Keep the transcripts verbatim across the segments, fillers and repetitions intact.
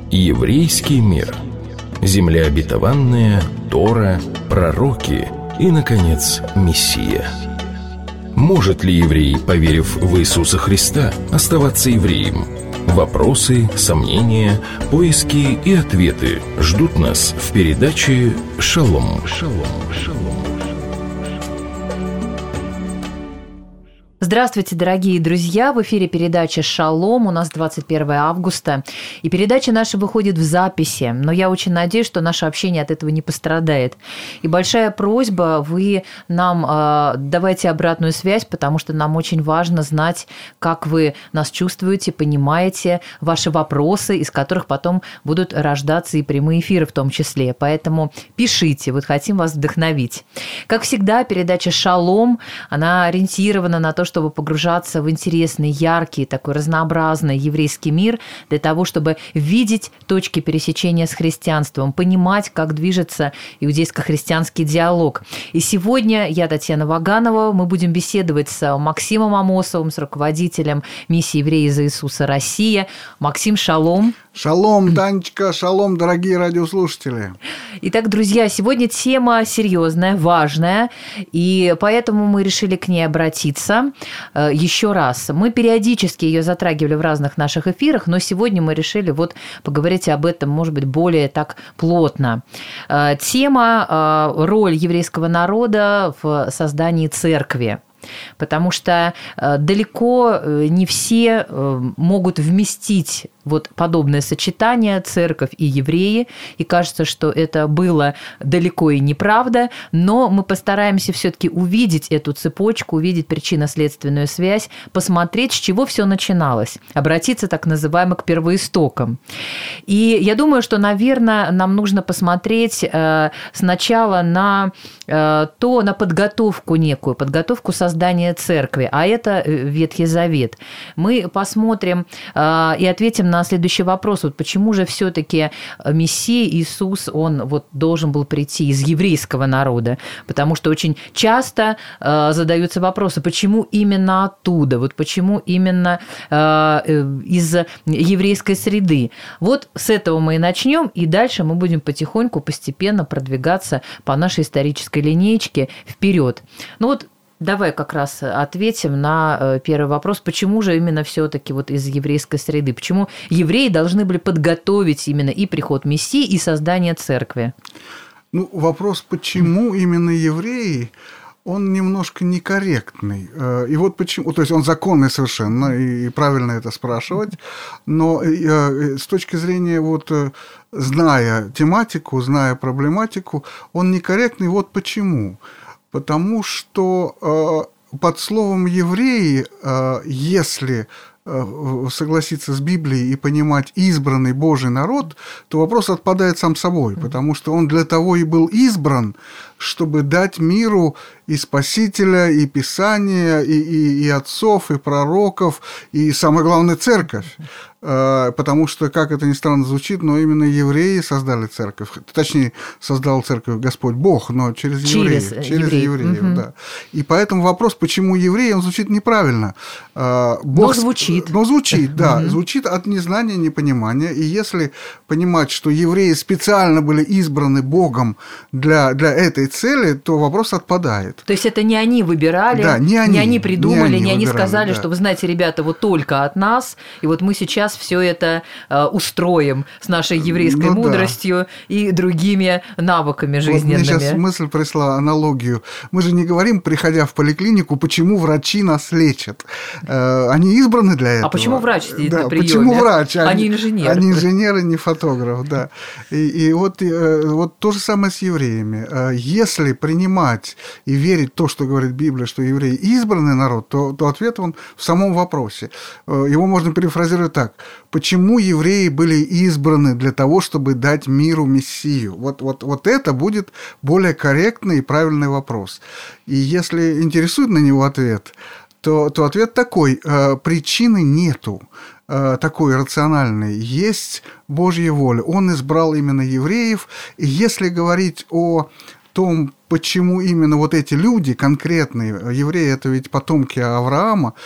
Еврейский мир. Земля обетованная, Тора, пророки и, наконец, Мессия. Может ли еврей, поверив в Иисуса Христа, оставаться евреем? Вопросы, сомнения, поиски и ответы ждут нас в передаче «Шалом». Шалом, шалом. Здравствуйте, дорогие друзья! В эфире передача «Шалом». У нас двадцать первое августа. И передача наша выходит в записи. Но я очень надеюсь, что наше общение от этого не пострадает. И большая просьба, вы нам э, давайте обратную связь, потому что нам очень важно знать, как вы нас чувствуете, понимаете, ваши вопросы, из которых потом будут рождаться и прямые эфиры в том числе. Поэтому пишите, вот хотим вас вдохновить. Как всегда, передача «Шалом», она ориентирована на то, чтобы погружаться в интересный, яркий, такой разнообразный еврейский мир для того, чтобы видеть точки пересечения с христианством, понимать, как движется иудейско-христианский диалог. И сегодня я, Татьяна Ваганова, мы будем беседовать с Максимом Амосовым, с руководителем миссии «Евреи за Иисуса. Россия». Максим, шалом. Шалом, Танечка, шалом, дорогие радиослушатели. Итак, друзья, сегодня тема серьезная, важная, и поэтому мы решили к ней обратиться еще раз. Мы периодически ее затрагивали в разных наших эфирах, но сегодня мы решили вот поговорить об этом, может быть, более так плотно. Тема «Роль еврейского народа в создании церкви». Потому что далеко не все могут вместить вот подобное сочетание церковь и евреи, и кажется, что это было далеко и неправда, но мы постараемся все-таки увидеть эту цепочку, увидеть причинно-следственную связь, посмотреть, с чего все начиналось, обратиться так называемо к первоистокам. И я думаю, что, наверное, нам нужно посмотреть сначала на то, на подготовку некую, подготовку создания церкви, а это Ветхий Завет. Мы посмотрим и ответим на следующий вопрос. Вот почему же все-таки Мессия Иисус, он вот должен был прийти из еврейского народа? Потому что очень часто задаются вопросы, почему именно оттуда? Вот почему именно из еврейской среды? Вот с этого мы и начнем, и дальше мы будем потихоньку, постепенно продвигаться по нашей исторической линеечке вперед. Ну вот давай как раз ответим на первый вопрос. Почему же именно все-таки вот из еврейской среды? Почему евреи должны были подготовить именно и приход Мессии, и создание церкви? Ну, вопрос, почему именно евреи, он немножко некорректный. И вот почему, то есть он законный совершенно, и правильно это спрашивать, но с точки зрения вот, зная тематику, зная проблематику, он некорректный. Вот почему. Потому что э, под словом «евреи», э, если э, согласиться с Библией и понимать избранный Божий народ, то вопрос отпадает сам собой, потому что он для того и был избран, чтобы дать миру и Спасителя, и Писания, и, и, и отцов, и пророков, и, самое главное, церковь. Потому что, как это ни странно звучит, но именно евреи создали церковь. Точнее, создал церковь Господь Бог, но через, через евреев. Через евреев, евреев угу. Да. И поэтому вопрос, почему евреи, он звучит неправильно. Бог, но звучит. Но звучит, да. Угу. Звучит от незнания, непонимания. И если понимать, что евреи специально были избраны Богом для, для этой цели, то вопрос отпадает. То есть это не они выбирали, да, не, они, не они придумали, не они, не они выбирали, сказали, да. что, вы знаете, ребята, вот только от нас, и вот мы сейчас все это э, устроим с нашей еврейской ну, мудростью да. и другими навыками жизненными. Вот мне сейчас мысль пришла, аналогию. Мы же не говорим, приходя в поликлинику, почему врачи нас лечат. Э, они избраны для этого. А почему врач сидит да, на приеме? Почему врач? Они, они инженеры. Они инженеры, не фотограф, да. И, и вот, э, вот то же самое с евреями. Э, если принимать и верить в то, что говорит Библия, что евреи избранный народ, то, то ответ он в самом вопросе. Э, его можно перефразировать так. Почему евреи были избраны для того, чтобы дать миру Мессию? Вот, вот, вот это будет более корректный и правильный вопрос. И если интересует на него ответ, то, то ответ такой. Э, причины нету э, такой рациональной. Есть Божья воля. Он избрал именно евреев. И если говорить о том, почему именно вот эти люди конкретные, евреи – это ведь потомки Авраама,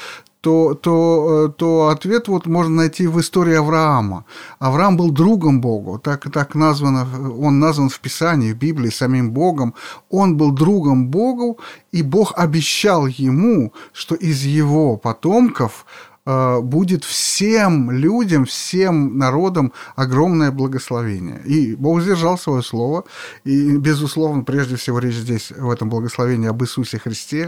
то, то, то ответ вот можно найти в истории Авраама. Авраам был другом Богу, так, так названо, он назван в Писании, в Библии самим Богом. Он был другом Богу, и Бог обещал ему, что из его потомков будет всем людям, всем народам огромное благословение. И Бог сдержал свое слово. И, безусловно, прежде всего речь здесь в этом благословении об Иисусе Христе.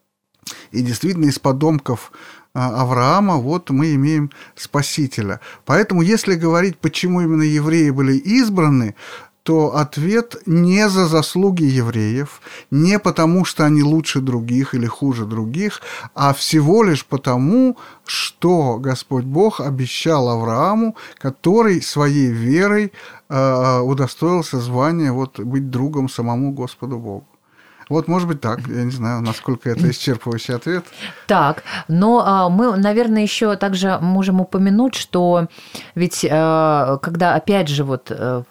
И действительно, из потомков Авраама вот мы имеем Спасителя. Поэтому, если говорить, почему именно евреи были избраны, то ответ не за заслуги евреев, не потому, что они лучше других или хуже других, а всего лишь потому, что Господь Бог обещал Аврааму, который своей верой э, удостоился звания вот, быть другом самому Господу Богу. Вот, может быть, так. Я не знаю, насколько это исчерпывающий ответ. Так, но а, мы, наверное, еще также можем упомянуть, что ведь а, когда, опять же, вот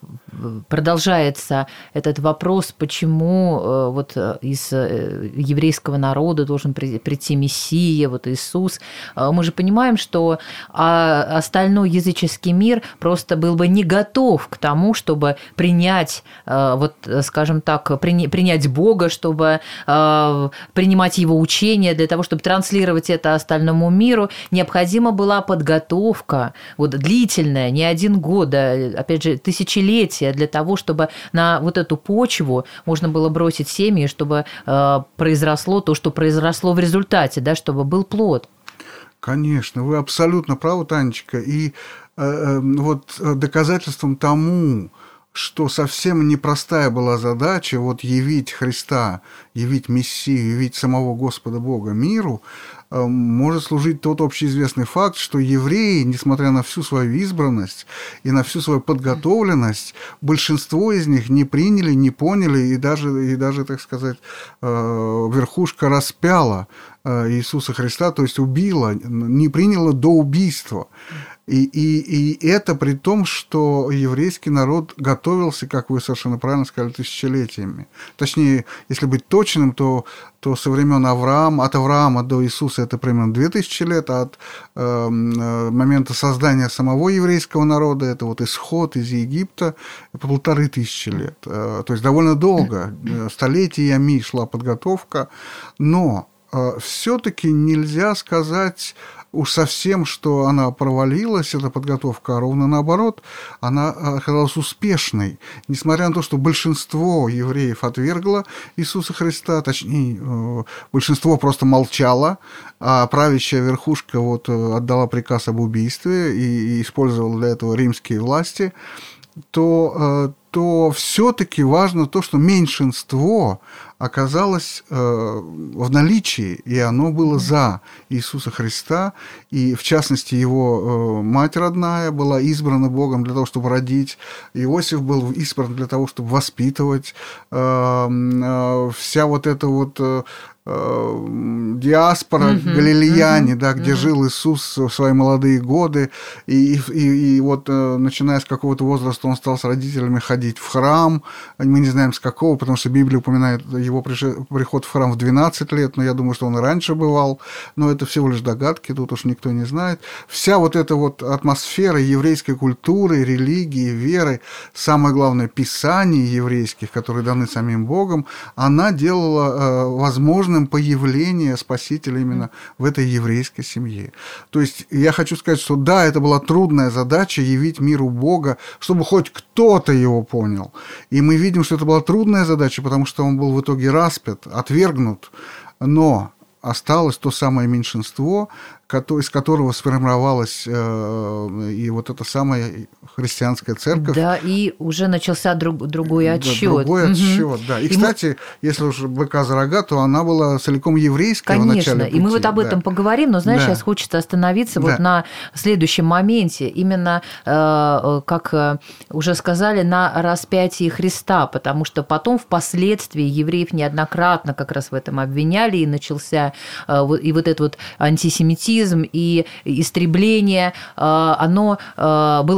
продолжается этот вопрос, почему а, вот из еврейского народа должен прийти Мессия, вот Иисус, а, мы же понимаем, что а, остальной языческий мир просто был бы не готов к тому, чтобы принять, а, вот, скажем так, при, принять Бога, что чтобы э, принимать его учения, для того, чтобы транслировать это остальному миру, необходима была подготовка, вот, длительная, не один год, а, опять же, тысячелетия, для того, чтобы на вот эту почву можно было бросить семьи, чтобы э, произросло то, что произросло в результате, да, чтобы был плод. Конечно, вы абсолютно правы, Танечка. И э, вот доказательством тому, что совсем непростая была задача вот явить Христа, явить Мессию, явить самого Господа Бога миру, может служить тот общеизвестный факт, что евреи, несмотря на всю свою избранность и на всю свою подготовленность, большинство из них не приняли, не поняли, и даже, и даже, так сказать, верхушка распяла Иисуса Христа, то есть убила, не приняла до убийства. И, и, и это при том, что еврейский народ готовился, как вы совершенно правильно сказали, тысячелетиями. Точнее, если быть точным, то, то со времен Авраама, от Авраама до Иисуса это примерно две тысячи лет, а от э, момента создания самого еврейского народа, это вот исход из Египта, это полторы тысячи лет. Э, то есть довольно долго, столетиями шла подготовка, но э, все-таки нельзя сказать уж совсем, что она провалилась, эта подготовка, а ровно наоборот, она оказалась успешной. Несмотря на то, что большинство евреев отвергло Иисуса Христа, точнее, большинство просто молчало, а правящая верхушка вот отдала приказ об убийстве и использовала для этого римские власти, то, то все-таки важно то, что меньшинство оказалось э, в наличии, и оно было за Иисуса Христа, и в частности его э, мать родная была избрана Богом для того, чтобы родить, Иосиф был избран для того, чтобы воспитывать, э, э, вся вот эта вот э, диаспора, uh-huh, галилеяне, uh-huh, да, где uh-huh. жил Иисус в свои молодые годы, и, и, и вот начиная с какого-то возраста он стал с родителями ходить в храм, мы не знаем с какого, потому что Библия упоминает его приход в храм в двенадцать лет, но я думаю, что он и раньше бывал, но это всего лишь догадки, тут уж никто не знает. Вся вот эта вот атмосфера еврейской культуры, религии, веры, самое главное, писаний еврейских, которые даны самим Богом, она делала возможным появление Спасителя именно в этой еврейской семье. То есть я хочу сказать, что да, это была трудная задача явить миру Бога, чтобы хоть кто-то его понял. И мы видим, что это была трудная задача, потому что он был в итоге распят, отвергнут, но осталось то самое меньшинство, из которого сформировалась э, и вот эта самая христианская церковь. Да, и уже начался друг, другой отсчет. Да, другой отсчет, угу. да. И, и кстати, мы... если уж быка за рога, то она была целиком еврейская в начале пути. Конечно, и мы вот об этом да. поговорим, но, знаешь, да. сейчас хочется остановиться да. вот на следующем моменте, именно, э, как уже сказали, на распятии Христа, потому что потом впоследствии евреев неоднократно как раз в этом обвиняли, и начался э, и вот этот вот антисемитизм, и истребление, оно было следствием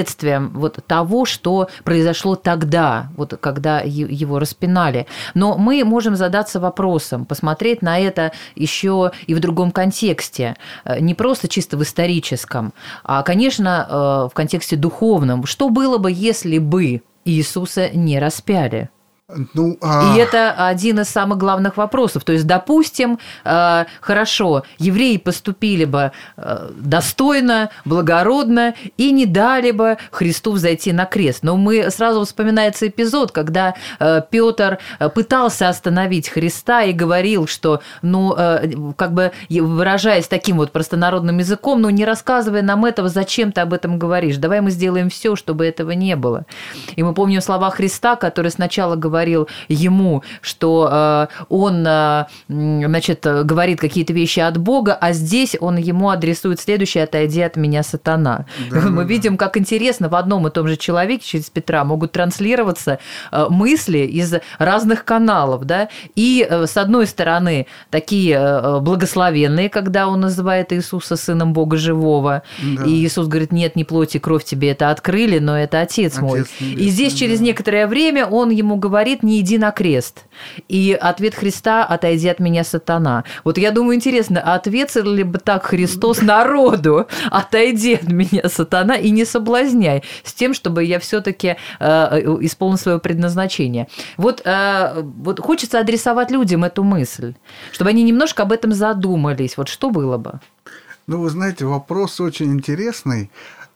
следствием вот того, что произошло тогда, вот когда его распинали. Но мы можем задаться вопросом, посмотреть на это еще и в другом контексте, не просто чисто в историческом, а, конечно, в контексте духовном. Что было бы, если бы Иисуса не распяли? Ну, а... И это один из самых главных вопросов. То есть, допустим, э, хорошо, евреи поступили бы э, достойно, благородно и не дали бы Христу взойти на крест. Но мы сразу вспоминается эпизод, когда э, Петр пытался остановить Христа и говорил, что, ну, э, как бы выражаясь таким вот простонародным языком, ну, не рассказывай нам этого, зачем ты об этом говоришь? Давай мы сделаем все, чтобы этого не было. И мы помним слова Христа, который сначала говорил, говорил ему, что э, он, э, значит, говорит какие-то вещи от Бога, а здесь он ему адресует следующее: «Отойди от меня, сатана». Да, Мы да, видим, как интересно в одном и том же человеке через Петра могут транслироваться э, мысли из разных каналов, да, и э, с одной стороны такие э, благословенные, когда он называет Иисуса сыном Бога живого, да. И Иисус говорит: нет, не плоть и кровь тебе это открыли, но это Отец, Отец мой. Небесный, и здесь через да. некоторое время он ему говорит: не иди на крест. И ответ Христа: отойди от меня, сатана. Вот я думаю, интересно, ответил ли бы так Христос народу: отойди от меня, сатана, и не соблазняй, с тем, чтобы я все-таки э, исполнил свое предназначение. Вот, э, вот хочется адресовать людям эту мысль, чтобы они немножко об этом задумались. Вот что было бы? Ну, вы знаете, вопрос очень интересный.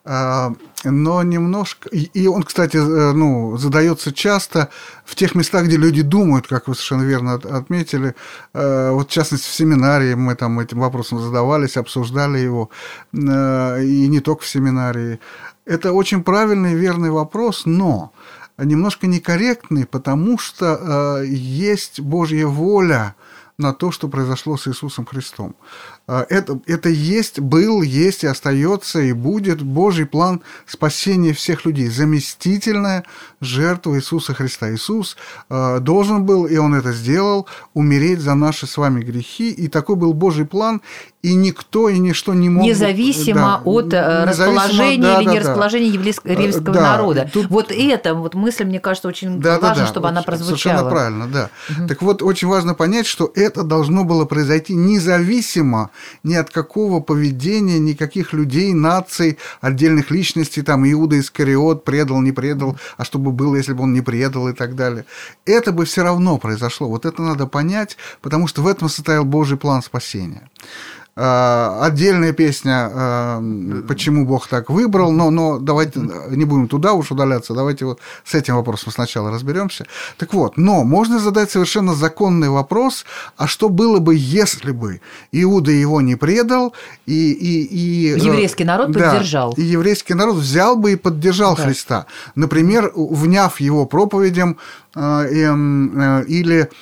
Но немножко... И он, кстати, ну, задается часто в тех местах, где люди думают, как вы совершенно верно отметили. Вот, в частности, в семинарии мы там этим вопросом задавались, обсуждали его. И не только в семинарии. Это очень правильный и верный вопрос, но немножко некорректный, потому что есть Божья воля на то, что произошло с Иисусом Христом. Это, это есть, был, есть и остается, и будет Божий план спасения всех людей. Заместительная жертва Иисуса Христа. Иисус э, должен был, и Он это сделал, умереть за наши с вами грехи. И такой был Божий план, и никто и ничто не мог... Независимо да, от независимо, расположения да, или да, нерасположения да. еврейского да, народа. Тут... Вот эта вот мысль, мне кажется, очень да, важно, да, да, чтобы она прозвучала. Совершенно правильно, да. Угу. Так вот, очень важно понять, что это должно было произойти независимо ни от какого поведения, никаких людей, наций, отдельных личностей, там Иуда Искариот предал, не предал, а что бы было, если бы он не предал и так далее. Это бы все равно произошло. Вот это надо понять, потому что в этом состоял Божий план спасения. Отдельная песня, почему Бог так выбрал, но, но давайте не будем туда уж удаляться, давайте вот с этим вопросом сначала разберемся. Так вот, но можно задать совершенно законный вопрос: а что было бы, если бы Иуда его не предал, и... и, и еврейский народ да, поддержал. И еврейский народ взял бы и поддержал да. Христа. Например, вняв его проповедям или...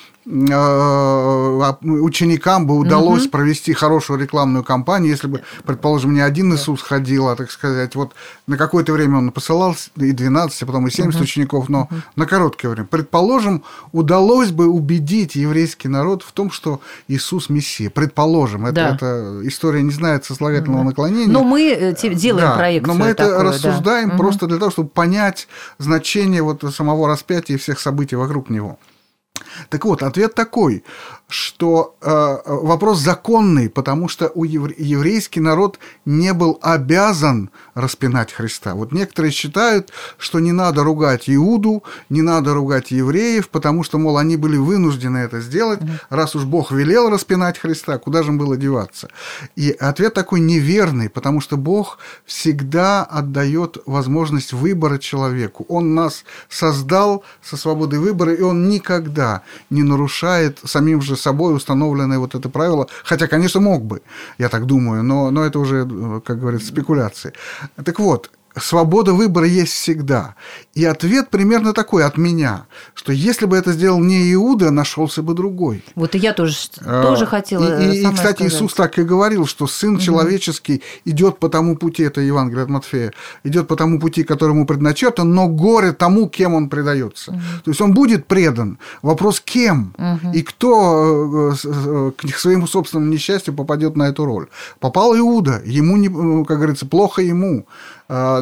ученикам бы удалось угу. провести хорошую рекламную кампанию, если бы, предположим, не один Иисус ходил, а, так сказать, вот на какое-то время он посылал и двенадцать, а потом и семьдесят угу. учеников, но угу. на короткое время. Предположим, удалось бы убедить еврейский народ в том, что Иисус Мессия. Предположим, это, да. это история не знает сослагательного угу. наклонения. Но мы делаем да, проекцию. Но мы это такое, рассуждаем да. просто угу. для того, чтобы понять значение вот самого распятия и всех событий вокруг него. Так вот, ответ такой, что э, вопрос законный, потому что у евре... еврейский народ не был обязан распинать Христа. Вот некоторые считают, что не надо ругать Иуду, не надо ругать евреев, потому что, мол, они были вынуждены это сделать, раз уж Бог велел распинать Христа, куда же им было деваться? И ответ такой неверный, потому что Бог всегда отдает возможность выбора человеку. Он нас создал со свободой выбора, и Он никогда не нарушает самим же собой установленное вот это правило, хотя, конечно, мог бы, я так думаю, но, но это уже, как говорится, спекуляции. Так вот, свобода выбора есть всегда. И ответ примерно такой от меня, что если бы это сделал не Иуда, нашелся бы другой. Вот и я тоже, а, тоже хотела И, и, и кстати, сказать. Иисус так и говорил, что Сын угу. человеческий идет по тому пути, это Евангелие от Матфея, идет по тому пути, которому предначертан, но горе тому, кем он предается. Угу. То есть он будет предан. Вопрос, кем угу. и кто к своему собственному несчастью попадет на эту роль. Попал Иуда, ему, не, как говорится, плохо ему.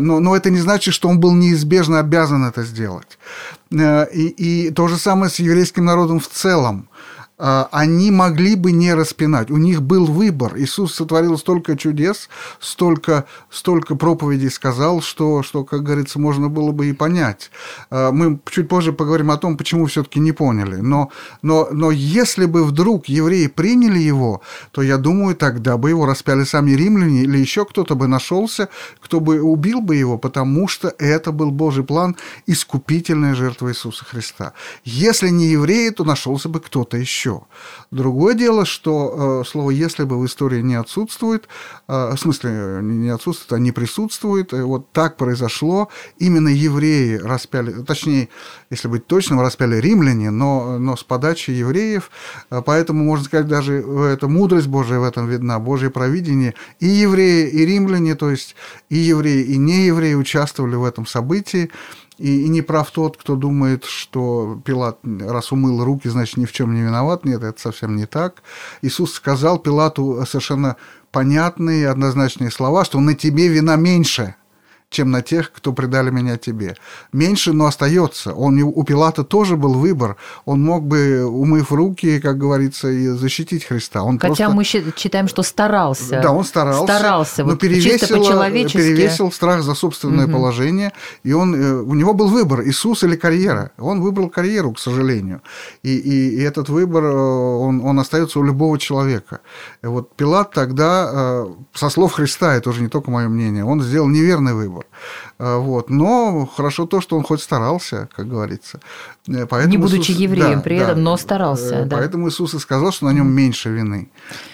но, но это не значит, что он был неизбежно обязан это сделать. И, и то же самое с еврейским народом в целом. Они могли бы не распинать. У них был выбор. Иисус сотворил столько чудес, столько, столько проповедей сказал, что, что, как говорится, можно было бы и понять. Мы чуть позже поговорим о том, почему все-таки не поняли. Но, но, но если бы вдруг евреи приняли его, то, я думаю, тогда бы его распяли сами римляне, или еще кто-то бы нашелся, кто бы убил бы его, потому что это был Божий план, искупительная жертва Иисуса Христа. Если не евреи, то нашелся бы кто-то еще. Другое дело, что э, слово «если бы» в истории не отсутствует, э, в смысле не отсутствует, а не присутствует. И вот так произошло. Именно евреи распяли, точнее, если быть точным, распяли римляне, но, но с подачи евреев. Поэтому, можно сказать, даже эта мудрость Божия в этом видна, Божье провидение. И евреи, и римляне, то есть и евреи, и неевреи участвовали в этом событии. И, и не прав тот, кто думает, что Пилат, раз умыл руки, значит, ни в чем не виноват. Нет, это совсем не так. Иисус сказал Пилату совершенно понятные, однозначные слова, что на тебе вина меньше, чем на тех, кто предали меня тебе. Меньше, но остается. Он, у Пилата тоже был выбор. Он мог бы, умыв руки, как говорится, и защитить Христа. Он Хотя просто... мы считаем, что старался. Да, он старался. Старался, но вот перевесил, чисто по-человечески. перевесил страх за собственное угу. положение. И он, у него был выбор, Иисус или карьера. Он выбрал карьеру, к сожалению. И, и, и этот выбор, он, он остается у любого человека. И вот Пилат тогда, со слов Христа, это уже не только мое мнение, он сделал неверный выбор. Вот. Но хорошо то, что он хоть старался, как говорится. Поэтому не будучи Иисус... евреем да, при да. этом, но старался. Поэтому да. Иисус и сказал, что на нем меньше вины.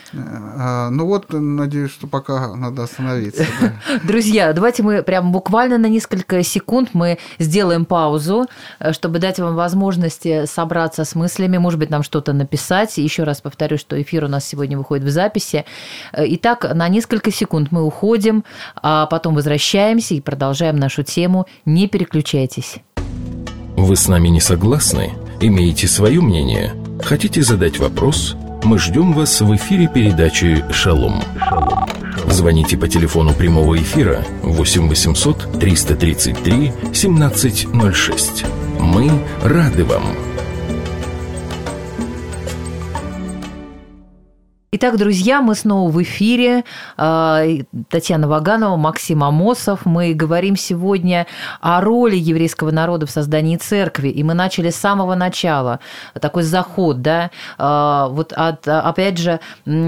Ну вот, надеюсь, что пока надо остановиться. Да. Друзья, давайте мы прям буквально на несколько секунд мы сделаем паузу, чтобы дать вам возможность собраться с мыслями, может быть, нам что-то написать. Еще раз повторю, что эфир у нас сегодня выходит в записи. Итак, на несколько секунд мы уходим, а потом возвращаемся и продолжаем нашу тему. Не переключайтесь. Вы с нами не согласны? Имеете свое мнение? Хотите задать вопрос? Мы ждем вас в эфире передачи «Шалом». Звоните по телефону прямого эфира восемь восемьсот триста тридцать три семнадцать ноль шесть. Мы рады вам. Итак, друзья, мы снова в эфире. Татьяна Ваганова, Максим Амосов. Мы говорим сегодня о роли еврейского народа в создании церкви. И мы начали с самого начала. Такой заход, да, вот от, опять же,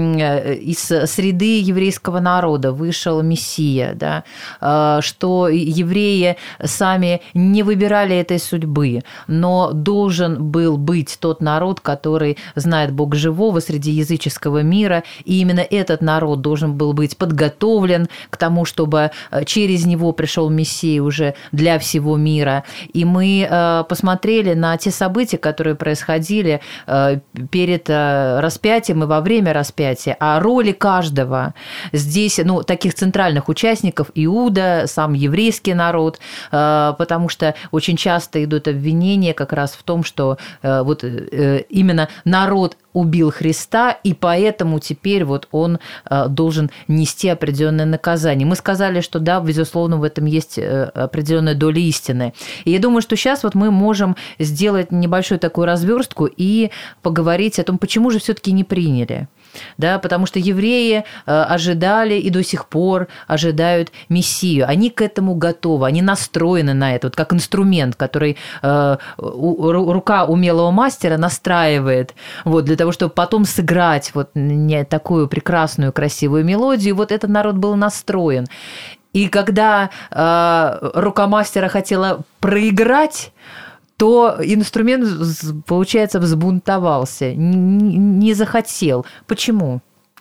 из среды еврейского народа вышел Мессия, да, что евреи сами не выбирали этой судьбы, но должен был быть тот народ, который знает Бога живого среди языческого мира. мира, и именно этот народ должен был быть подготовлен к тому, чтобы через него пришел Мессия уже для всего мира. И мы посмотрели на те события, которые происходили перед распятием и во время распятия, о роли каждого. Здесь, ну, таких центральных участников: Иуда, сам еврейский народ, потому что очень часто идут обвинения как раз в том, что вот именно народ убил Христа, и поэтому теперь вот он должен нести определенное наказание. Мы сказали, что да, безусловно, в этом есть определенная доля истины. И я думаю, что сейчас вот мы можем сделать небольшую такую разверстку и поговорить о том, почему же все-таки не приняли. Да, потому что евреи ожидали и до сих пор ожидают Мессию. Они к этому готовы, они настроены на это, вот как инструмент, который э, рука умелого мастера настраивает вот, для того, чтобы потом сыграть вот не такую прекрасную, красивую мелодию. Вот этот народ был настроен. И когда э, рука мастера хотела проиграть, то инструмент, получается, взбунтовался, не захотел. Почему?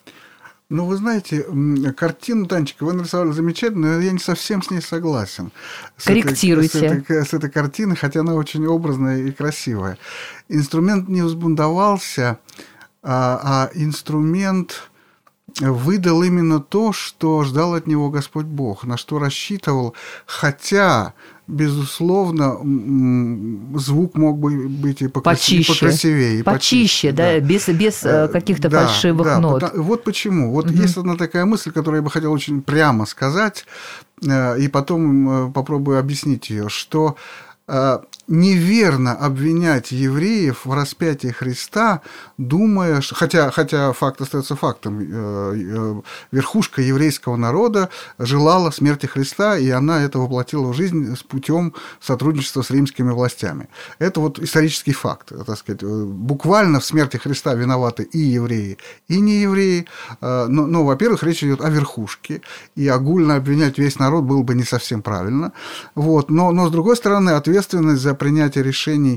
Ну, вы знаете, картину, Танечка, вы нарисовали замечательно, но я не совсем с ней согласен. С Корректируйте. Этой, с, этой, с этой картиной, хотя она очень образная и красивая. Инструмент не взбунтовался, а, а инструмент выдал именно то, что ждал от него Господь Бог, на что рассчитывал, хотя, безусловно, звук мог бы быть и покрасивее. Почище, покрасивее, и почище, почище да, да, без, без каких-то да, фальшивых да, нот. Потому, вот почему. Вот угу. есть одна такая мысль, которую я бы хотел очень прямо сказать, и потом попробую объяснить ее, что неверно обвинять евреев в распятии Христа, думая, что, хотя, хотя факт остается фактом, верхушка еврейского народа желала смерти Христа, и она это воплотила в жизнь с путем сотрудничества с римскими властями. Это вот исторический факт, так сказать. Буквально в смерти Христа виноваты и евреи, и неевреи. Но, но, во-первых, речь идет о верхушке, и огульно обвинять весь народ было бы не совсем правильно. Вот. Но, но, с другой стороны, ответственность за принятие решений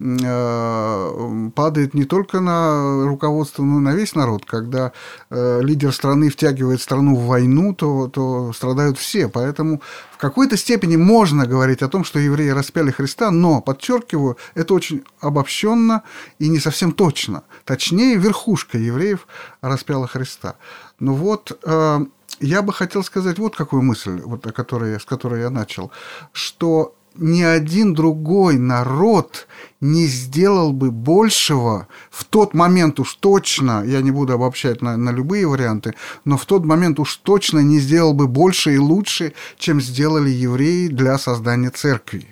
падает не только на руководство, но и на весь народ. Когда лидер страны втягивает страну в войну, то, то страдают все. Поэтому в какой-то степени можно говорить о том, что евреи распяли Христа, но, подчеркиваю, это очень обобщенно и не совсем точно. Точнее, верхушка евреев распяла Христа. Ну вот, я бы хотел сказать вот какую мысль, вот, о которой, с которой я начал, что ни один другой народ не сделал бы большего в тот момент уж точно, я не буду обобщать на, на любые варианты, но в тот момент уж точно не сделал бы больше и лучше, чем сделали евреи для создания церкви.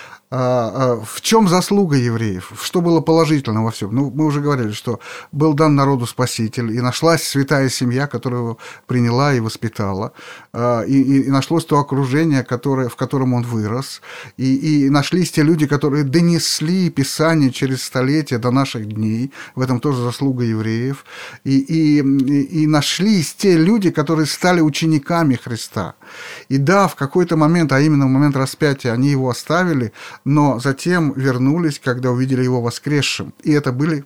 В чем заслуга евреев? Что было положительно во всем? Ну, мы уже говорили, что был дан народу Спаситель, и нашлась святая семья, которая его приняла и воспитала, и, и нашлось то окружение, которое, в котором он вырос, и, и нашлись те люди, которые донесли Писание через столетия до наших дней, в этом тоже заслуга евреев, и, и, и нашлись те люди, которые стали учениками Христа. И да, в какой-то момент, а именно в момент распятия, они его оставили, но затем вернулись, когда увидели его воскресшим. И это были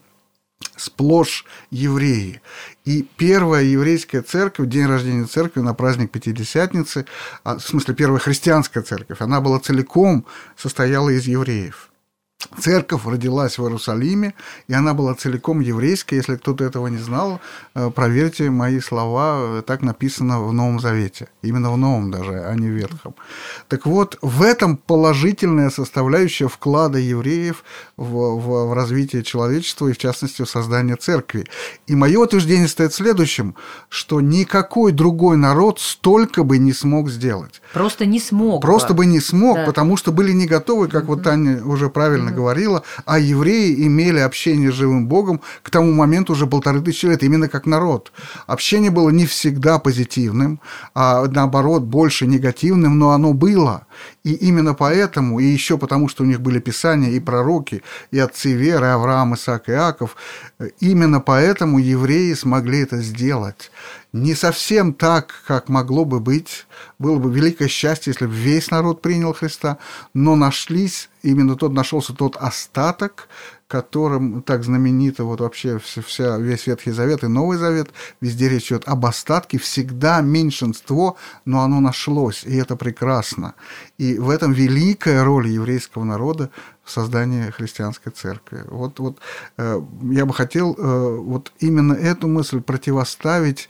сплошь евреи. И первая еврейская церковь, день рождения церкви на праздник Пятидесятницы, в смысле первая христианская церковь, она была целиком, состояла из евреев. Церковь родилась в Иерусалиме, и она была целиком еврейская. Если кто-то этого не знал, проверьте мои слова, так написано в Новом Завете. Именно в Новом даже, а не в Ветхом. Так вот, в этом положительная составляющая вклада евреев в, в, в развитие человечества и, в частности, в создание церкви. И мое утверждение стоит в следующем, что никакой другой народ столько бы не смог сделать. Просто не смог. Просто бы не смог, да. Потому что были не готовы, как mm-hmm. вот Таня уже правильно mm-hmm. говорила, а евреи имели общение с живым Богом к тому моменту уже полторы тысячи лет, именно как народ. Общение было не всегда позитивным, а наоборот больше негативным, но оно было. И именно поэтому, и еще потому, что у них были Писания и пророки, и отцы веры, Авраам, Исаак, Иаков, именно поэтому евреи смогли это сделать. Не совсем так, как могло бы быть. Было бы великое счастье, если бы весь народ принял Христа, но нашлись, именно тот нашелся тот остаток, которым так знаменито вот вообще вся, весь Ветхий Завет и Новый Завет, везде речь идет об остатке, всегда меньшинство, но оно нашлось, и это прекрасно. И в этом великая роль еврейского народа в создании христианской церкви. Вот, вот э, я бы хотел э, вот именно эту мысль противоставить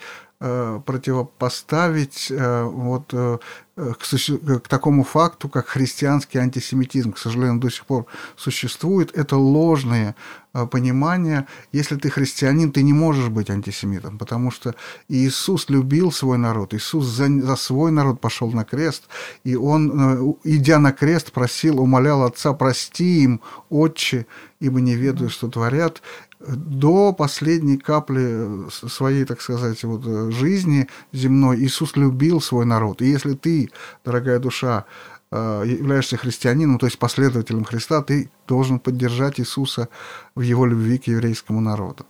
противопоставить вот, к, к такому факту, как христианский антисемитизм. К сожалению, до сих пор существует. Это ложное понимание. Если ты христианин, ты не можешь быть антисемитом, потому что Иисус любил свой народ. Иисус за, за свой народ пошел на крест, и Он, идя на крест, просил, умолял Отца: прости им, Отче, ибо не ведают, что творят. До последней капли своей, так сказать, вот, жизни земной Иисус любил свой народ. И если ты, дорогая душа, являешься христианином, то есть последователем Христа, ты должен поддержать Иисуса в его любви к еврейскому народу.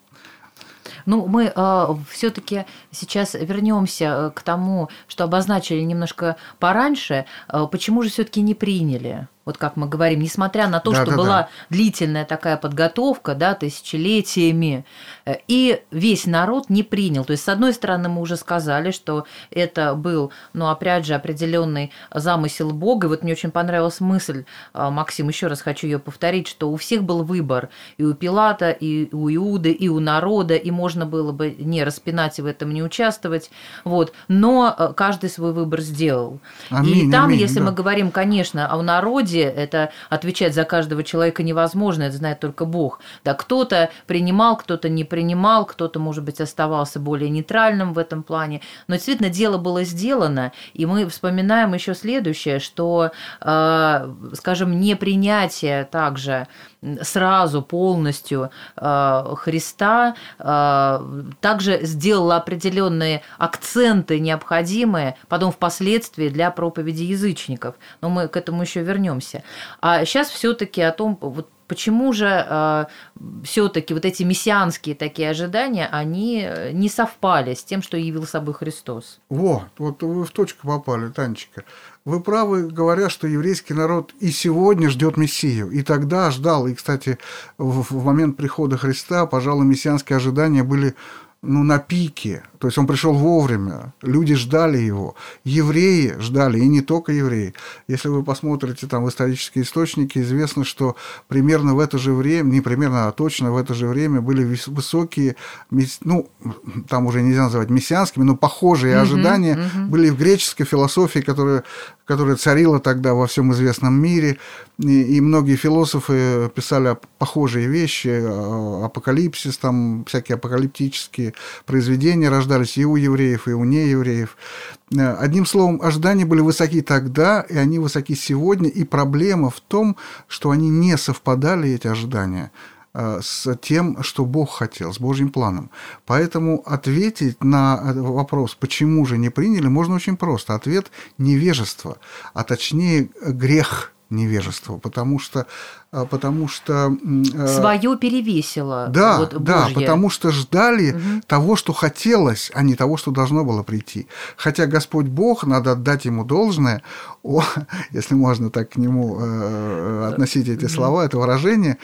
Ну, мы э, все-таки сейчас вернемся к тому, что обозначили немножко пораньше. Э, почему же все-таки не приняли? Вот как мы говорим, несмотря на то, да, что да, была да. длительная такая подготовка, да, тысячелетиями, и весь народ не принял. То есть, с одной стороны, мы уже сказали, что это был, ну, опять же, определенный замысел Бога. И вот мне очень понравилась мысль, Максим, еще раз хочу ее повторить, что у всех был выбор. И у Пилата, и у Иуды, и у народа, и можно было бы не распинать и в этом не участвовать. Вот. Но каждый свой выбор сделал. Аминь, и там, аминь, если да. мы говорим, конечно, о народе, это отвечать за каждого человека невозможно, это знает только Бог. Да, кто-то принимал, кто-то не принимал, кто-то, может быть, оставался более нейтральным в этом плане. Но действительно дело было сделано, и мы вспоминаем еще следующее, что, э, скажем, непринятие также сразу полностью э, Христа э, также сделало определенные акценты необходимые потом впоследствии для проповеди язычников. Но мы к этому еще вернемся. А сейчас все-таки о том, вот почему же э, все-таки вот эти мессианские такие ожидания, они не совпали с тем, что явил собой Христос? Вот, вот вы в точку попали, Танечка. Вы правы, говоря, что еврейский народ и сегодня ждет Мессию. И тогда ждал. И, кстати, в, в момент прихода Христа, пожалуй, мессианские ожидания были, ну, на пике. То есть он пришел вовремя, люди ждали его, евреи ждали, и не только евреи. Если вы посмотрите там в исторические источники, известно, что примерно в это же время, не примерно, а точно в это же время были высокие, ну, там уже нельзя называть мессианскими, но похожие mm-hmm, ожидания mm-hmm. были в греческой философии, которая, которая царила тогда во всем известном мире, и, и многие философы писали похожие вещи, апокалипсис, там всякие апокалиптические произведения рождались и у евреев, и у неевреев. Одним словом, ожидания были высоки тогда, и они высоки сегодня, и проблема в том, что они не совпадали, эти ожидания, с тем, что Бог хотел, с Божьим планом. Поэтому ответить на вопрос, почему же не приняли, можно очень просто. Ответ – невежество, а точнее грех невежества, потому что потому что... Свое перевесило. Да, вот, да, потому что ждали угу. того, что хотелось, а не того, что должно было прийти. Хотя Господь Бог, надо отдать Ему должное, о, если можно так к Нему э, относить эти слова, это выражение,